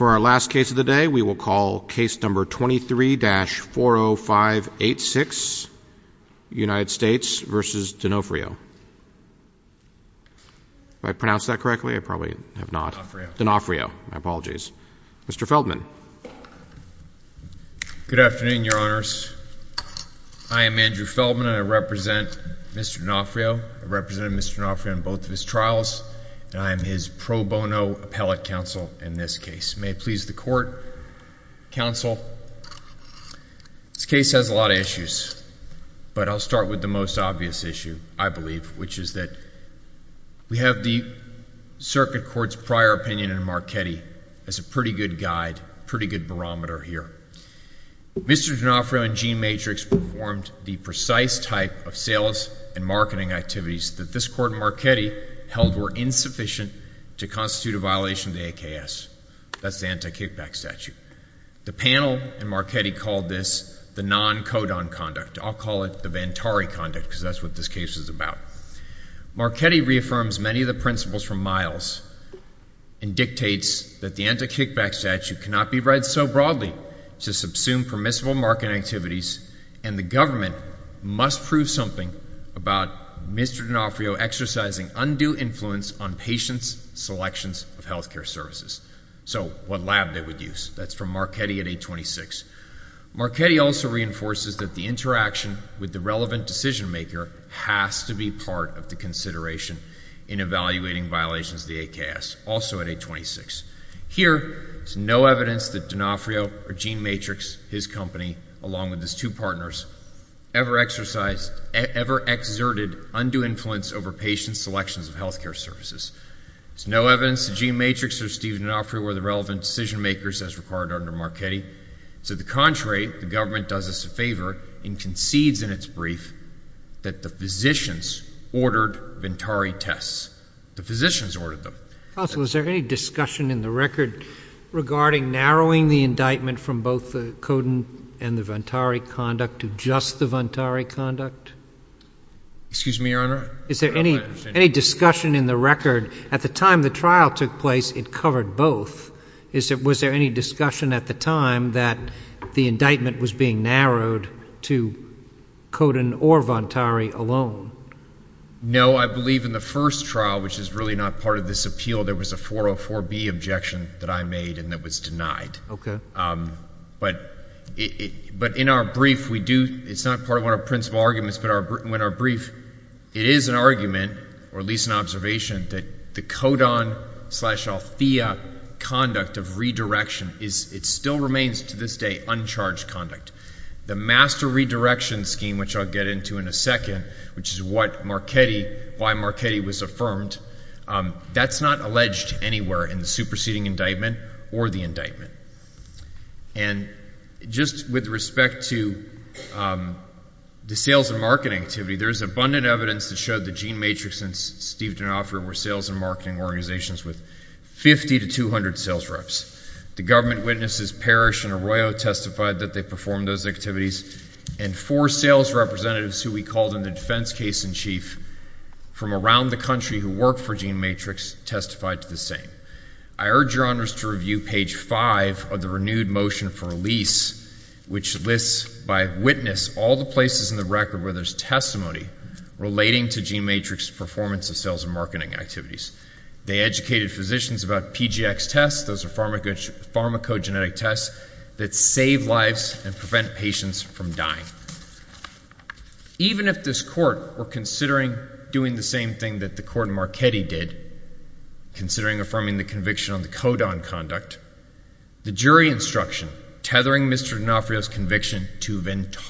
For our last case of the day, we will call case number 23-40586, United States versus D'Onofrio. If I pronounced that correctly? I probably have not. D'Onofrio. My apologies. Mr. Feldman. Good afternoon, Your Honors. I am Andrew Feldman, and I represent Mr. D'Onofrio. I represented Mr. D'Onofrio in both of his trials, and I am his pro bono appellate counsel in this case. May it please the Court, counsel. This case has a lot of issues, but I'll start with the most obvious issue, I believe, which is that we have the Circuit Court's prior opinion in Marchetti as a pretty good guide, pretty good barometer here. Mr. D'Onofrio and Gene Matrix performed the precise type of sales and marketing activities that this Court in Marchetti held were insufficient to constitute a violation of the AKS. That's the anti-kickback statute. The panel in Marchetti called this the non-codon conduct. I'll call it the Vantari conduct because that's what this case is about. Marchetti reaffirms many of the principles from Miles and dictates that the anti-kickback statute cannot be read so broadly to subsume permissible marketing activities, and the government must prove something about Mr. D'Onofrio exercising undue influence on patients' selections of healthcare services. So what lab they would use. That's from Marchetti at 826. Marchetti also reinforces that the interaction with the relevant decision maker has to be part of the consideration in evaluating violations of the AKS, also at 826. Here, there's no evidence that D'Onofrio or Gene Matrix, his company, along with his two partners, ever exerted undue influence over patients' selections of healthcare services. There's no evidence that Gene Matrix or Steve D'Onofrio were the relevant decision makers as required under Marchetti. To the contrary, the government does us a favor and concedes in its brief that the physicians ordered Vantari tests. The physicians ordered them. Counsel, is there any discussion in the record regarding narrowing the indictment from both the Codon and the Vantari conduct to just the Vantari conduct? Excuse me, Your Honor? Is there any discussion in the record? At the time the trial took place, it covered both. Was there any discussion at the time that the indictment was being narrowed to Codon or Vantari alone? No, I believe in the first trial, which is really not part of this appeal, there was a 404B objection that I made and that was denied. Okay. But in our brief, we do, it's not part of one of our principal arguments, but in our brief, it is an argument, or at least an observation, that the Codon/Althea conduct of redirection it still remains to this day uncharged conduct. The master redirection scheme, which I'll get into in a second, which is why Marchetti was affirmed, that's not alleged anywhere in the superseding indictment or the indictment. And just with respect to the sales and marketing activity, there's abundant evidence that showed that Gene Matrix and Steve D'Onofrio were sales and marketing organizations with 50 to 200 sales reps. The government witnesses Parrish and Arroyo testified that they performed those activities, and 4 sales representatives who we called in the defense case in chief from around the country who worked for Gene Matrix testified to the same. I urge Your Honors to review page 5 of the renewed motion for release, which lists by witness all the places in the record where there's testimony relating to Gene Matrix's performance of sales and marketing activities. They educated physicians about PGX tests. Those are pharmacogenetic tests that save lives and prevent patients from dying. Even if this court were considering doing the same thing that the court in Marchetti did, considering affirming the conviction on the Codon conduct, the jury instruction tethering Mr. D'Onofrio's conviction to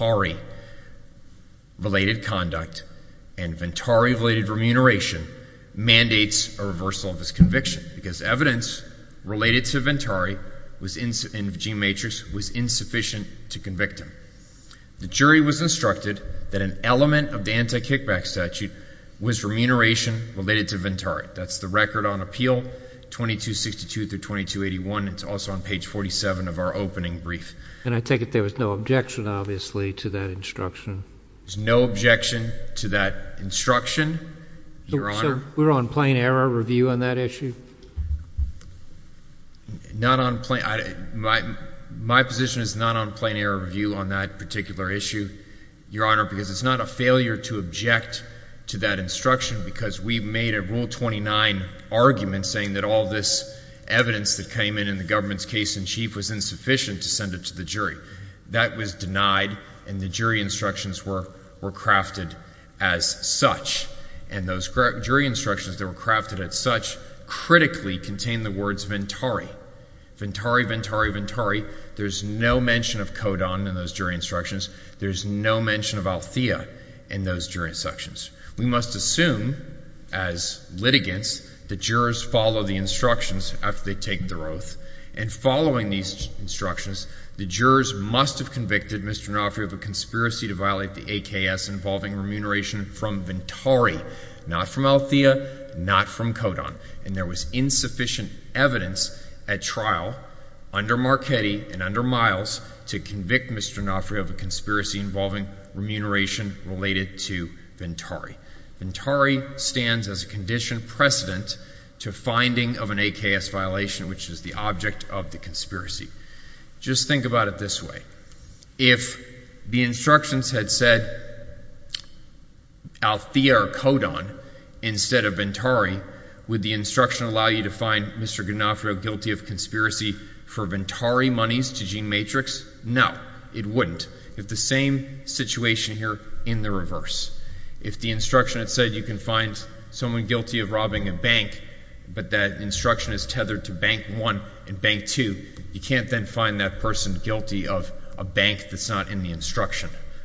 Vantari-related conduct and Vantari-related remuneration mandates a reversal of his conviction because evidence related to Vantari and Gene Matrix was insufficient to convict him. The jury was instructed that an element of the anti-kickback statute was remuneration related to Vantari. That's the record on appeal, 2262 through 2281. It's also on page 47 of our opening brief. And I take it there was no objection, obviously, to that instruction. There's no objection to that instruction, Your Honor. So we're on plain error review on that issue? Not on plain, my position is not on plain error review on that particular issue, Your Honor, because it's not a failure to object to that instruction, because we made a Rule 29 argument saying that all this evidence that came in the government's case in chief was insufficient to send it to the jury. That was denied, and the jury instructions were crafted as such. And those jury instructions that were crafted as such critically contain the words Ventari. Ventari, Ventari, Ventari. There's no mention of Codon in those jury instructions. There's no mention of Althea in those jury instructions. We must assume, as litigants, that jurors follow the instructions after they take their oath. And following these instructions, the jurors must have convicted Mr. D'Onofrio of a conspiracy to violate the AKS involving remuneration from Ventari, not from Althea, not from Codon. And there was insufficient evidence at trial under Marchetti and under Miles to convict Mr. D'Onofrio of a conspiracy involving remuneration related to Ventari. Ventari stands as a condition precedent to finding of an AKS violation, which is the object of the conspiracy. Just think about it this way. If the instructions had said Althea or Codon instead of Ventari, would the instruction allow you to find Mr. D'Onofrio guilty of conspiracy for Ventari monies to Gene Matrix? No, it wouldn't. If the same situation here in the reverse. If the instruction had said you can find someone guilty of robbing a bank, but that instruction is tethered to Bank 1 and Bank 2, you can't then find that person guilty of a bank that's not in the instruction.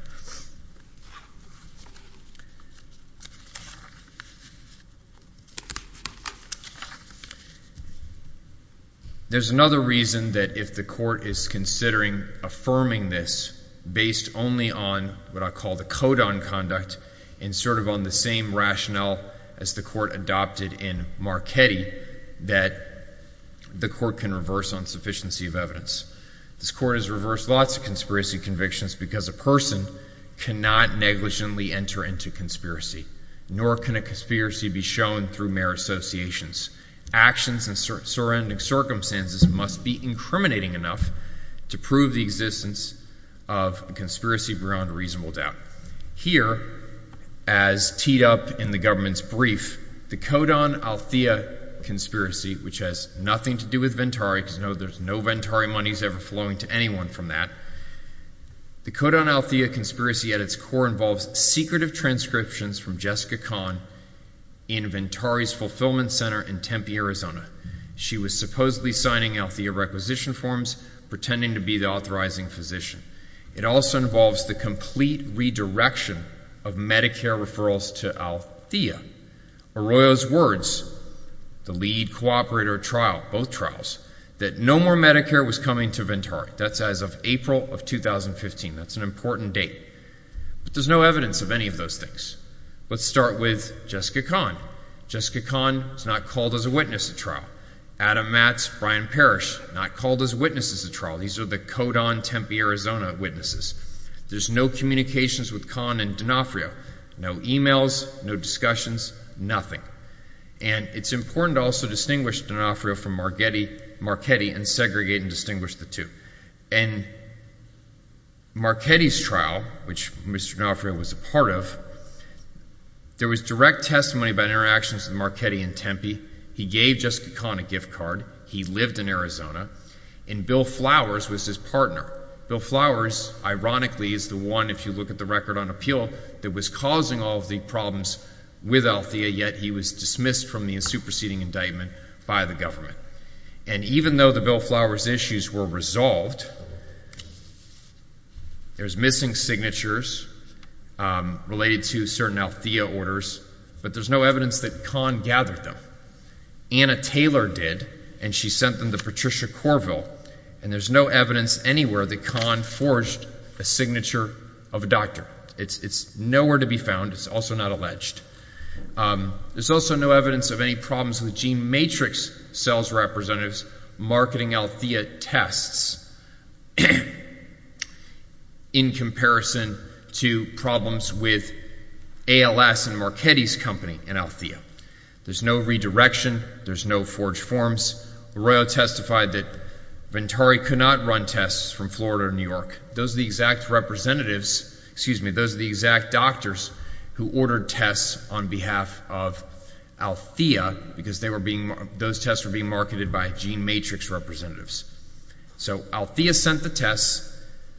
There's another reason that if the court is considering affirming this based only on what I call the Codon conduct and sort of on the same rationale as the court adopted in Marchetti, that the court can reverse on sufficiency of evidence. This court has reversed lots of conspiracy convictions because a person cannot negligently enter into conspiracy, nor can a conspiracy be shown through mere associations. Actions and surrounding circumstances must be incriminating enough to prove the existence of a conspiracy beyond reasonable doubt. Here, as teed up in the government's brief, the Codon-Althea conspiracy, which has nothing to do with Ventari, because there's no Ventari monies ever flowing to anyone from that. The Codon-Althea conspiracy at its core involves secretive transcriptions from Jessica Kahn in Ventari's fulfillment center in Tempe, Arizona. She was supposedly signing Althea requisition forms, pretending to be the authorizing physician. It also involves the complete redirection of Medicare referrals to Althea. Arroyo's words, the lead cooperator at trial, both trials, that no more Medicare was coming to Ventari. That's as of April of 2015. That's an important date. But there's no evidence of any of those things. Let's start with Jessica Kahn. Jessica Kahn is not called as a witness at trial. Adam Matz, Brian Parrish, not called as witnesses at trial. These are the Codon Tempe, Arizona witnesses. There's no communications with Kahn and D'Onofrio. No emails, no discussions, nothing. And it's important to also distinguish D'Onofrio from Marchetti and segregate and distinguish the two. In Marchetti's trial, which Mr. D'Onofrio was a part of, there was direct testimony about interactions with Marchetti in Tempe. He gave Jessica Kahn a gift card. He lived in Arizona. And Bill Flowers was his partner. Bill Flowers, ironically, is the one, if you look at the record on appeal, that was causing all of the problems with Althea, yet he was dismissed from the superseding indictment by the government. And even though the Bill Flowers issues were resolved, there's missing signatures related to certain Althea orders, but there's no evidence that Kahn gathered them. Anna Taylor did, and she sent them to Patricia Corville, and there's no evidence anywhere that Kahn forged a signature of a doctor. It's nowhere to be found. It's also not alleged. There's also no evidence of any problems with Gene Matrix sales representatives marketing Althea tests in comparison to problems with ALS and Marchetti's company in Althea. There's no redirection. There's no forged forms. Arroyo testified that Ventari could not run tests from Florida or New York. Those are the exact those are the exact doctors who ordered tests on behalf of Althea because those tests were being marketed by Gene Matrix representatives. So Althea sent the tests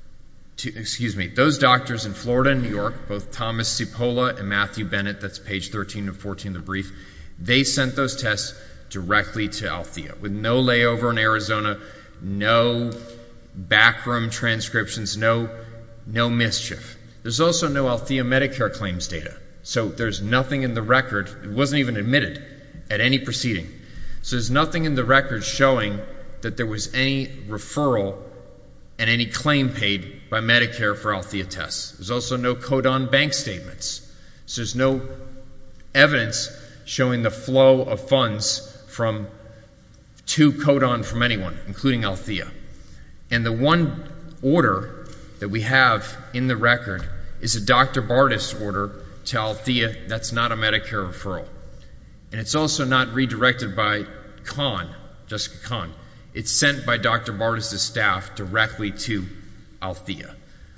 those doctors in Florida and New York, both Thomas Cipolla and Matthew Bennett, that's page 13 and 14 of the brief, they sent those tests directly to Althea with no layover in Arizona, no backroom transcriptions, no mischief. There's also no Althea Medicare claims data. So there's nothing in the record, it wasn't even admitted at any proceeding. So there's nothing in the record showing that there was any referral and any claim paid by Medicare for Althea tests. There's also no Codon bank statements. So there's no evidence showing the flow of funds to Codon from anyone, including Althea. And the one order that we have in the record is a Dr. Bardis order to Althea. That's not a Medicare referral. And it's also not redirected by Jessica Kahn. It's sent by Dr. Bardis' staff directly to Althea.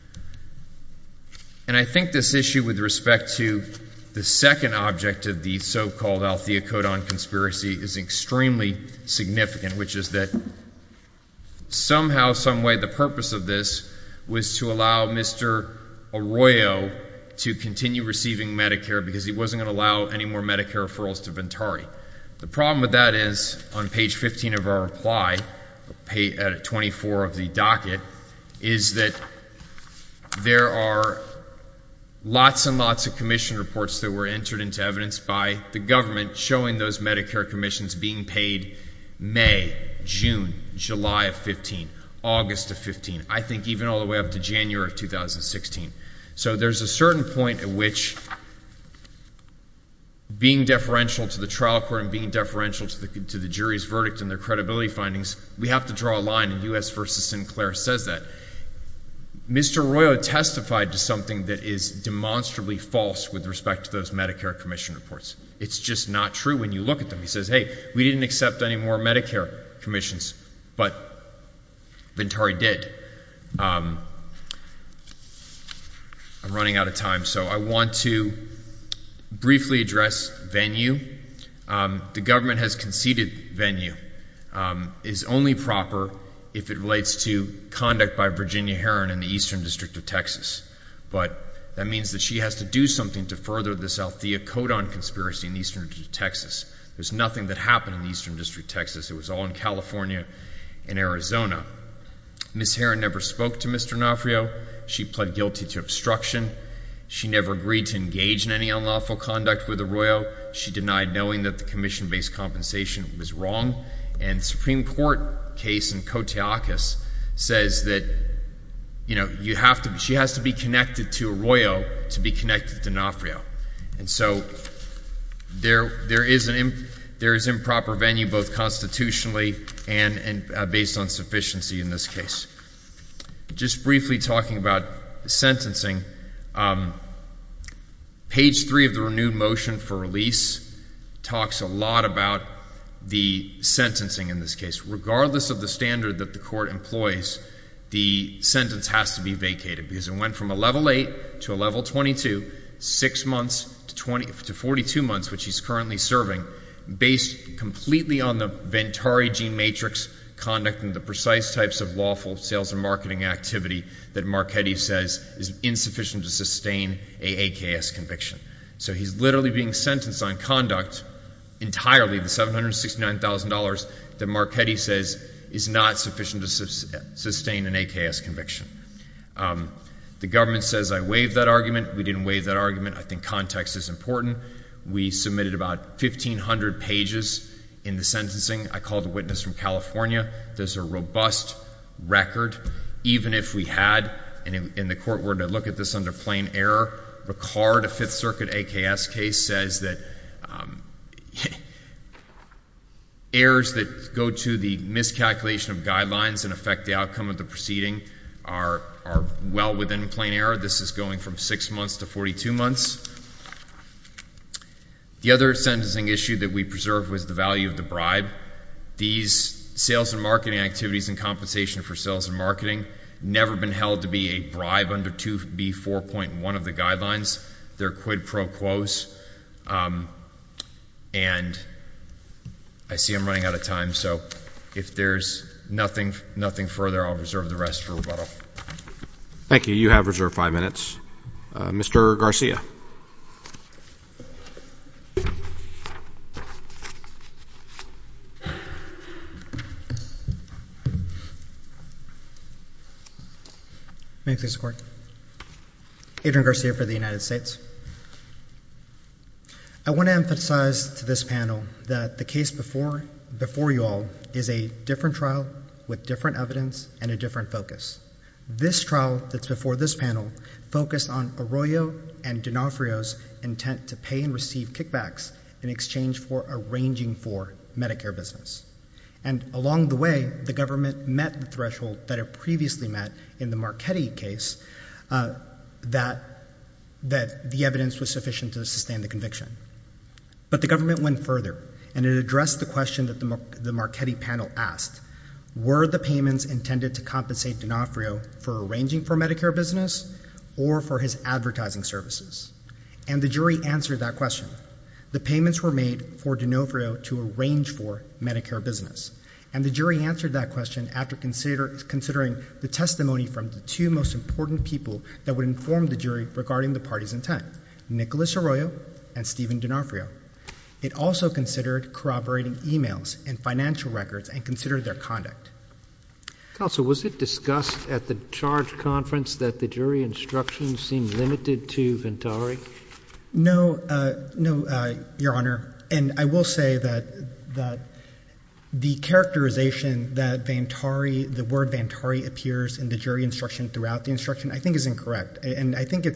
And I think this issue with respect to the second object of the so-called Althea Codon conspiracy is extremely significant, which is that somehow, some way, the purpose of this was to allow Mr. Arroyo to continue receiving Medicare because he wasn't going to allow any more Medicare referrals to Ventari. The problem with that is, on page 15 of our reply, at 24 of the docket, is that there are lots and lots of commission reports that were entered into evidence by the government showing those Medicare commissions being paid May, June, July of 15, August of 15, I think even all the way up to January of 2016. So there's a certain point at which being deferential to the trial court and being deferential to the jury's verdict and their credibility findings, we have to draw a line, and U.S. v. Sinclair says that. Mr. Arroyo testified to something that is demonstrably false with respect to those Medicare commission reports. It's just not true when you look at them. He says, hey, we didn't accept any more Medicare commissions, but Ventari did. I'm running out of time, so I want to briefly address venue. The government has conceded venue is only proper if it relates to conduct by Virginia Herron in the Eastern District of Texas. But that means that she has to do something to further this Althea Codon conspiracy in the Eastern District of Texas. There's nothing that happened in the Eastern District of Texas. It was all in California and Arizona. Ms. Herron never spoke to Mr. Nafrio. She pled guilty to obstruction. She never agreed to engage in any unlawful conduct with Arroyo. She denied knowing that the commission-based compensation was wrong. And the Supreme Court case in Koteakis says that, she has to be connected to Arroyo to be connected to Nafrio. And so there is improper venue both constitutionally and based on sufficiency in this case. Just briefly talking about sentencing, page 3 of the renewed motion for release talks a lot about the sentencing in this case. Regardless of the standard that the court employs, the sentence has to be vacated because it went from a level 8 to a level 22, 6 months to 42 months, which he's currently serving, based completely on the Ventari gene matrix conduct and the precise types of lawful sales and marketing activity that Marchetti says is insufficient to sustain a AKS conviction. So he's literally being sentenced on conduct entirely, the $769,000 that Marchetti says is not sufficient to sustain an AKS conviction. The government says I waived that argument. We didn't waive that argument. I think context is important. We submitted about 1,500 pages in the sentencing. I called a witness from California. There's a robust record. Even if we had, and the court were to look at this under plain error, Ricard, a Fifth Circuit AKS case, says that errors that go to the miscalculation of guidelines and affect the outcome of the proceeding are well within plain error. This is going from 6 months to 42 months. The other sentencing issue that we preserved was the value of the bribe. These sales and marketing activities and compensation for sales and marketing, never been held to be a bribe under 2B4.1 of the guidelines. They're quid pro quos. And I see I'm running out of time, so if there's nothing further, I'll reserve the rest for rebuttal. Thank you. You have reserved 5 minutes. Mr. Garcia. May it please the Court. Adrian Garcia for the United States. I want to emphasize to this panel that the case before you all is a different trial with different evidence and a different focus. This trial that's before this panel focused on Arroyo and D'Onofrio's intent to pay and receive kickbacks in exchange for arranging for Medicare business. And along the way, the government met the threshold that it previously met in the Marchetti case, that the evidence was sufficient to sustain the conviction. But the government went further, and it addressed the question that the Marchetti panel asked. Were the payments intended to compensate D'Onofrio for arranging for Medicare business or for his advertising services? And the jury answered that question. The payments were made for D'Onofrio to arrange for Medicare business. And the jury answered that question after considering the testimony from the two most important people that would inform the jury regarding the party's intent, Nicholas Arroyo and Stephen D'Onofrio. It also considered corroborating emails and financial records and considered their conduct. Counsel, was it discussed at the charge conference that the jury instructions seemed limited to Ventari? No, Your Honor. And I will say that the characterization that the word Ventari appears in the jury instruction throughout the instruction, I think is incorrect. And I think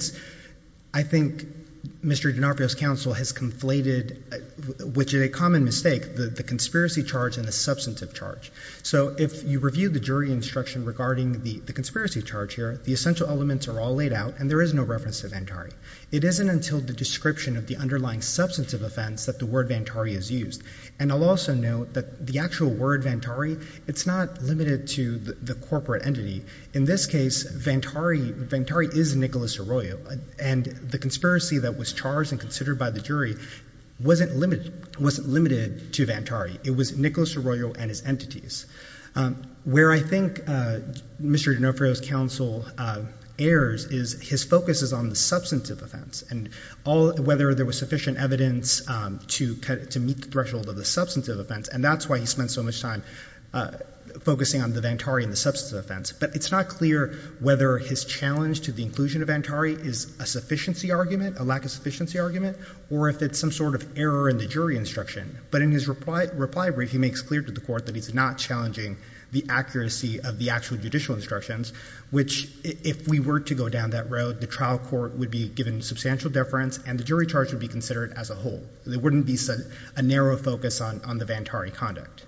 Mr. D'Onofrio's counsel has conflated, which is a common mistake, the conspiracy charge and the substantive charge. So if you review the jury instruction regarding the conspiracy charge here, the essential elements are all laid out, and there is no reference to Ventari. It isn't until the description of the underlying substantive offense that the word Ventari is used. And I'll also note that the actual word Ventari, it's not limited to the corporate entity. In this case, Ventari is Nicholas Arroyo, and the conspiracy that was charged and considered by the jury wasn't limited to Ventari. It was Nicholas Arroyo and his entities. Where I think Mr. D'Onofrio's counsel errs is his focus is on the substantive offense and whether there was sufficient evidence to meet the threshold of the substantive offense, and that's why he spent so much time focusing on the Ventari and the substantive offense. But it's not clear whether his challenge to the inclusion of Ventari is a sufficiency argument, a lack of sufficiency argument, or if it's some sort of error in the jury instruction. But in his reply brief, he makes clear to the court that he's not challenging the accuracy of the actual judicial instructions, which, if we were to go down that road, the trial court would be given substantial deference and the jury charge would be considered as a whole. There wouldn't be a narrow focus on the Ventari conduct.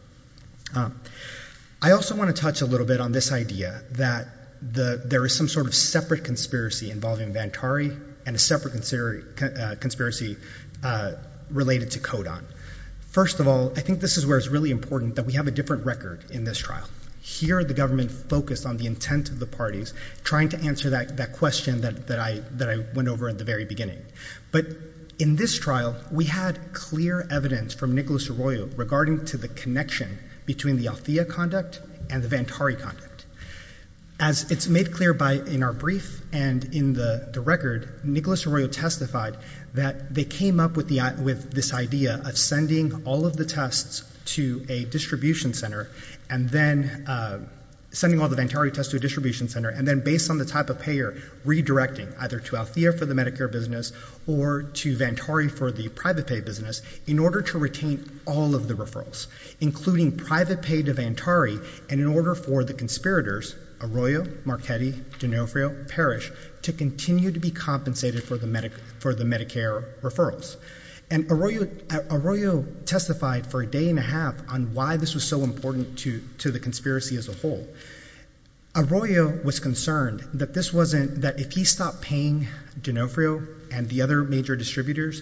I also want to touch a little bit on this idea that there is some sort of separate conspiracy involving Ventari and a separate conspiracy related to Codon. First of all, I think this is where it's really important that we have a different record in this trial. Here, the government focused on the intent of the parties, trying to answer that question that I went over at the very beginning. But in this trial, we had clear evidence from Nicholas Arroyo regarding to the connection between the Althea conduct and the Ventari conduct. As it's made clear in our brief and in the record, Nicholas Arroyo testified that they came up with this idea of sending all of the tests to a distribution center and then sending all the Ventari tests to a distribution center and then, based on the type of payer, redirecting either to Althea for the Medicare business or to Ventari for the private pay business in order to retain all of the referrals, including private pay to Ventari, and in order for the conspirators, Arroyo, Marchetti, D'Onofrio, Parrish, to continue to be compensated for the Medicare referrals. And Arroyo testified for a day and a half on why this was so important to the conspiracy as a whole. Arroyo was concerned that if he stopped paying D'Onofrio and the other major distributors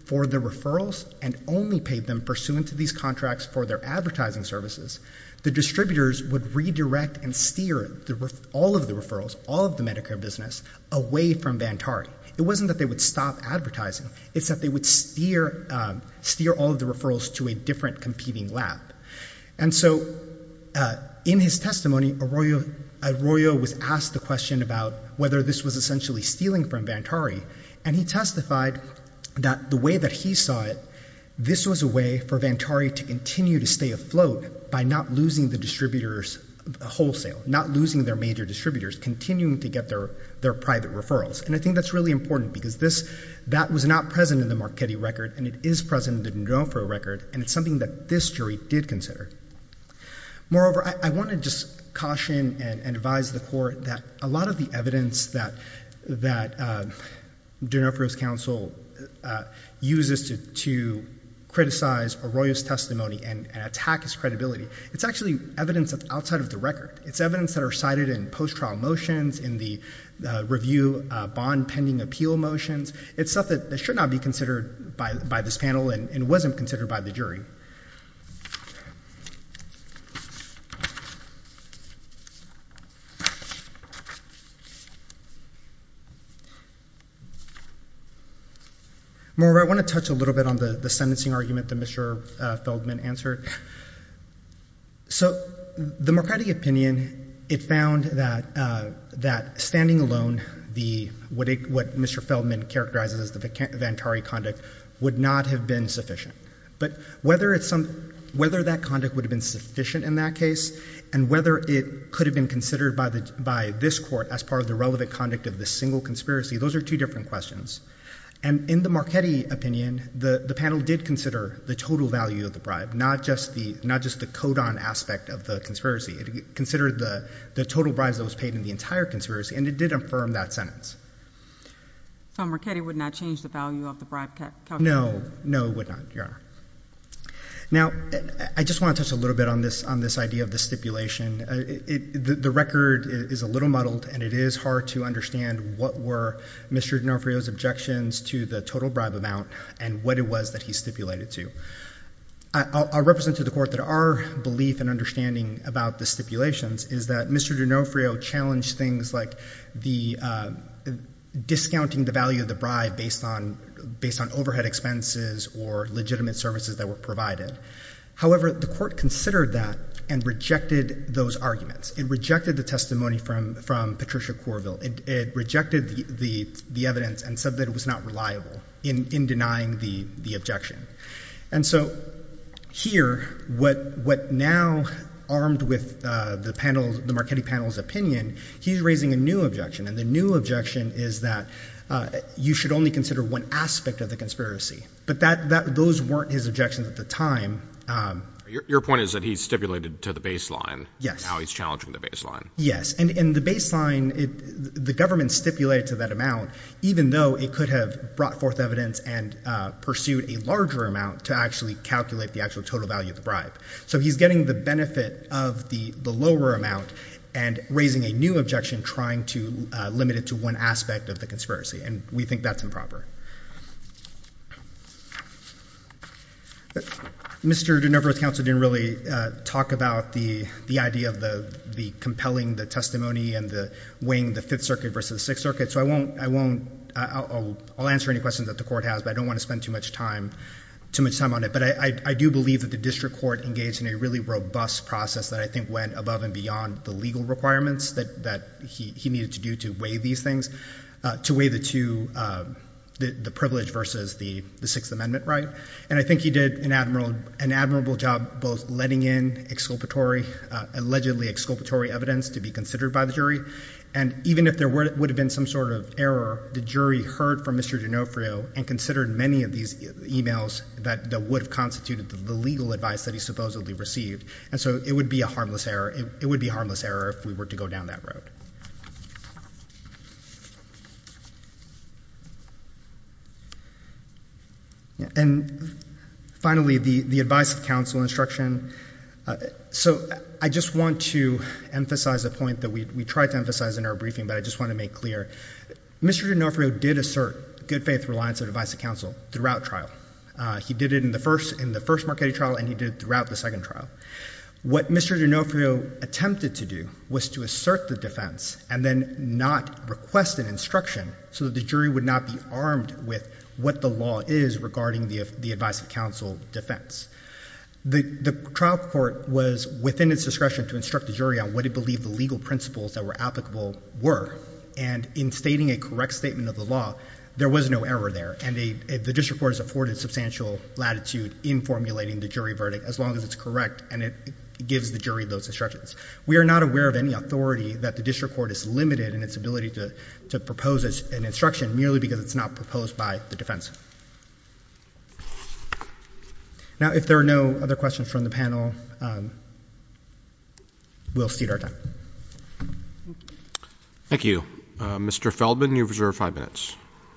for the referrals and only paid them pursuant to these contracts for their advertising services, the distributors would redirect and steer all of the referrals, all of the Medicare business, away from Vantari. It wasn't that they would stop advertising. It's that they would steer all of the referrals to a different competing lab. And so in his testimony, Arroyo was asked the question about whether this was essentially stealing from Vantari, and he testified that the way that he saw it, this was a way for Vantari to continue to stay afloat by not losing the distributors wholesale, not losing their major distributors, continuing to get their private referrals. And I think that's really important because that was not present in the Marchetti record, and it is present in the D'Onofrio record, and it's something that this jury did consider. Moreover, I want to just caution and advise the court that a lot of the evidence that D'Onofrio's counsel uses to criticize Arroyo's testimony and attack his credibility, it's actually evidence that's outside of the record. It's evidence that are cited in post-trial motions, in the review bond pending appeal motions. It's stuff that should not be considered by this panel and wasn't considered by the jury. Moreover, I want to touch a little bit on the sentencing argument that Mr. Feldman answered. So the Marchetti opinion, it found that standing alone, what Mr. Feldman characterizes as the Vantari conduct would not have been sufficient. But whether that conduct would have been sufficient in that case, and whether it could have been considered by this court as part of the relevant conduct of this single conspiracy, those are two different questions. And in the Marchetti opinion, the panel did consider the total value of the bribe, not just the codon aspect of the conspiracy. It considered the total bribes that was paid in the entire conspiracy, and it did affirm that sentence. So Marchetti would not change the value of the bribe calculation? No, it would not, Your Honor. Now, I just want to touch a little bit on this idea of the stipulation. The record is a little muddled, and it is hard to understand what were Mr. D'Onofrio's objections to the total bribe amount and what it was that he stipulated to. I'll represent to the court that our belief and understanding about the stipulations is that Mr. D'Onofrio challenged things like the discounting the value of the bribe based on overhead expenses or legitimate services that were provided. However, the court considered that and rejected those arguments. It rejected the testimony from Patricia Corville. It rejected the evidence and said that it was not reliable in denying the objection. And so here, what now, armed with the Marchetti panel's opinion, he's raising a new objection. And the new objection is that you should only consider one aspect of the conspiracy. But those weren't his objections at the time. Your point is that he stipulated to the baseline. Yes. Now he's challenging the baseline. Yes. And the baseline, the government stipulated to that amount, even though it could have brought forth evidence and pursued a larger amount to actually calculate the actual total value of the bribe. So he's getting the benefit of the lower amount and raising a new objection trying to limit it to one aspect of the conspiracy. And we think that's improper. Mr. D'Onofrio's counsel didn't really talk about the idea of the compelling the testimony and the weighing the Fifth Circuit versus the Sixth Circuit. So I'll answer any questions that the court has, but I don't want to spend too much time on it. But I do believe that the district court engaged in a really robust process that I think went above and beyond the legal requirements that he needed to do to weigh these things, to weigh the privilege versus the Sixth Amendment right. And I think he did an admirable job both letting in allegedly exculpatory evidence to be considered by the jury. And even if there would have been some sort of error, the jury heard from Mr. D'Onofrio and considered many of these emails that would have constituted the legal advice that he supposedly received. And so it would be a harmless error. It would be a harmless error if we were to go down that road. And finally, the advice of counsel instruction. So I just want to emphasize a point that we tried to emphasize in our briefing, but I just want to make clear. Mr. D'Onofrio did assert good faith reliance of advice of counsel throughout trial. He did it in the first Marchetti trial, and he did it throughout the second trial. What Mr. D'Onofrio attempted to do was to assert the defense and then not request an instruction so that the jury would not be armed with what the law is regarding the advice of counsel defense. The trial court was within its discretion to instruct the jury on what it believed the legal principles that were applicable were. And in stating a correct statement of the law, there was no error there. And the district court has afforded substantial latitude in formulating the jury verdict as long as it's correct and it gives the jury those instructions. We are not aware of any authority that the district court is limited in its ability to propose an instruction merely because it's not proposed by the defense. Now, if there are no other questions from the panel, we'll cede our time. Thank you. Mr. Feldman, you've reserved 5 minutes.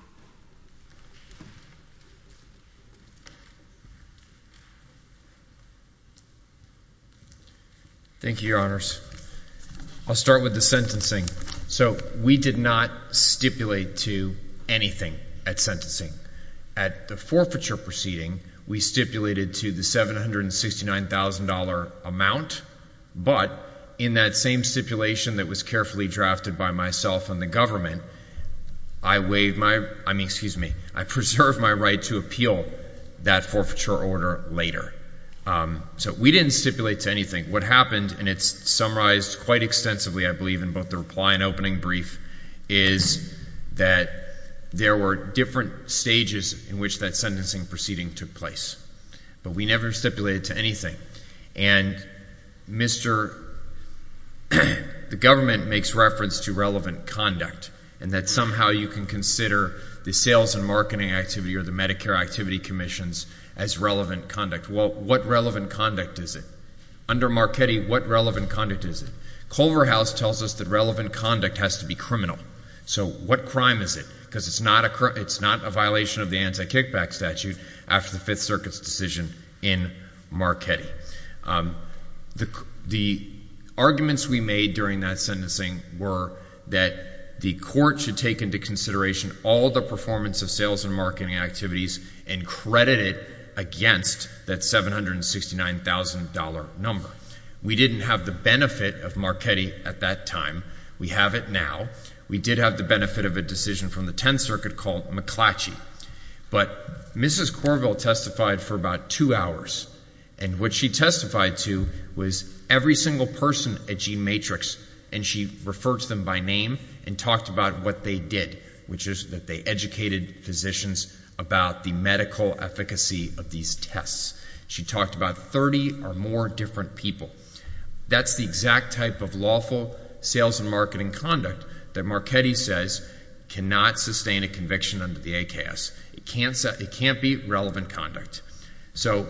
Thank you, Your Honors. I'll start with the sentencing. So we did not stipulate to anything at sentencing. At the forfeiture proceeding, we stipulated to the $769,000 amount, but in that same stipulation that was carefully drafted by myself and the government, I preserved my right to appeal that forfeiture order later. So we didn't stipulate to anything. What happened, and it's summarized quite extensively, I believe, in both the reply and opening brief, is that there were different stages in which that sentencing proceeding took place. But we never stipulated to anything. And the government makes reference to relevant conduct, and that somehow you can consider the sales and marketing activity or the Medicare activity commissions as relevant conduct. Well, what relevant conduct is it? Under Marchetti, what relevant conduct is it? Culverhouse tells us that relevant conduct has to be criminal. So what crime is it? Because it's not a violation of the anti-kickback statute after the Fifth Circuit's decision in Marchetti. The arguments we made during that sentencing were that the court should take into consideration all the performance of sales and marketing activities and credit it against that $769,000 number. We didn't have the benefit of Marchetti at that time. We have it now. We did have the benefit of a decision from the Tenth Circuit called McClatchy. But Mrs. Corville testified for about 2 hours. And what she testified to was every single person at Gene Matrix, and she referred to them by name and talked about what they did, which is that they educated physicians about the medical efficacy of these tests. She talked about 30 or more different people. That's the exact type of lawful sales and marketing conduct that Marchetti says cannot sustain a conviction under the AKS. It can't be relevant conduct. So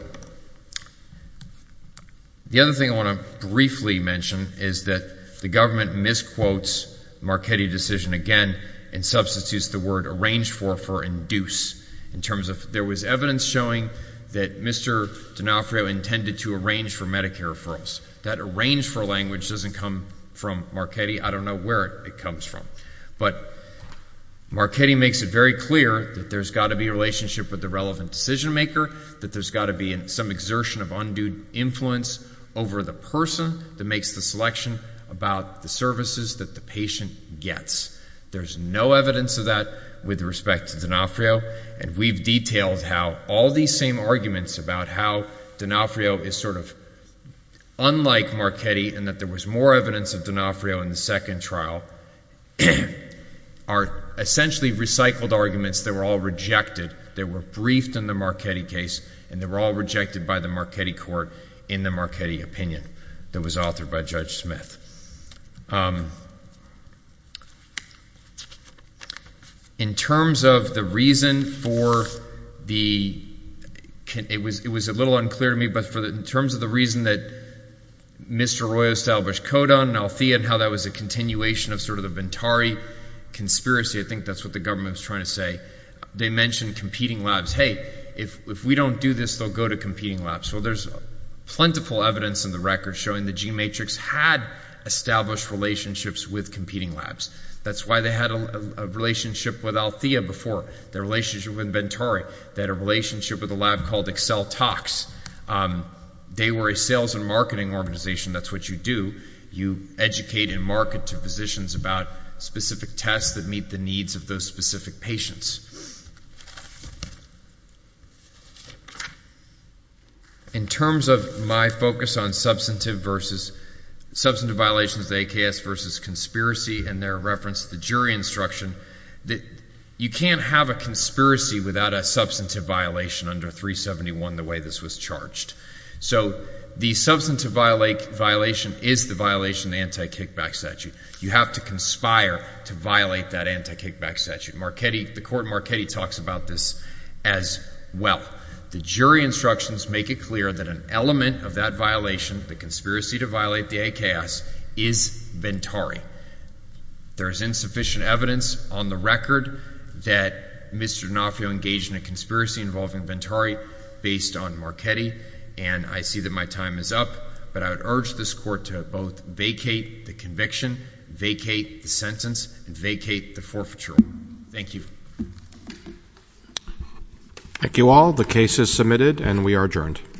the other thing I want to briefly mention is that the government misquotes Marchetti decision again and substitutes the word arranged for induce, in terms of there was evidence showing that Mr. D'Onofrio intended to arrange for Medicare referrals. That arrange for language doesn't come from Marchetti. I don't know where it comes from. But Marchetti makes it very clear that there's got to be a relationship with the relevant decision maker, that there's got to be some exertion of undue influence over the person that makes the selection about the services that the patient gets. There's no evidence of that with respect to D'Onofrio, and we've detailed how all these same arguments about how D'Onofrio is sort of unlike Marchetti and that there was more evidence of D'Onofrio in the second trial are essentially recycled arguments that were all rejected. They were briefed in the Marchetti case, and they were all rejected by the Marchetti court in the Marchetti opinion that was authored by Judge Smith. In terms of the reason for it was a little unclear to me, but in terms of the reason that Mr. Arroyo established Codon and Althea and how that was a continuation of sort of the Ventari conspiracy, I think that's what the government was trying to say. They mentioned competing labs. Hey, if we don't do this, they'll go to competing labs. Well, there's plentiful evidence in the record showing that Gene Matrix had established relationships with competing labs. That's why they had a relationship with Althea before, their relationship with Ventari. They had a relationship with a lab called Excel Tox. They were a sales and marketing organization. That's what you do. You educate and market to physicians about specific tests that meet the needs of those specific patients. In terms of my focus on substantive violations of the AKS versus conspiracy and their reference to the jury instruction, that you can't have a conspiracy without a substantive violation under 371 the way this was charged. So the substantive violation is the violation of the anti-kickback statute. You have to conspire to violate that anti-kickback statute. The court in Marchetti talks about this as well. The jury instructions make it clear that an element of that violation, the conspiracy to violate the AKS, is Ventari. There is insufficient evidence on the record that Mr. D'Onofrio engaged in a conspiracy involving Ventari based on Marchetti, and I see that my time is up, but I would urge this court to both vacate the conviction, vacate the sentence, and vacate the forfeiture. Thank you. Thank you all. The case is submitted, and we are adjourned.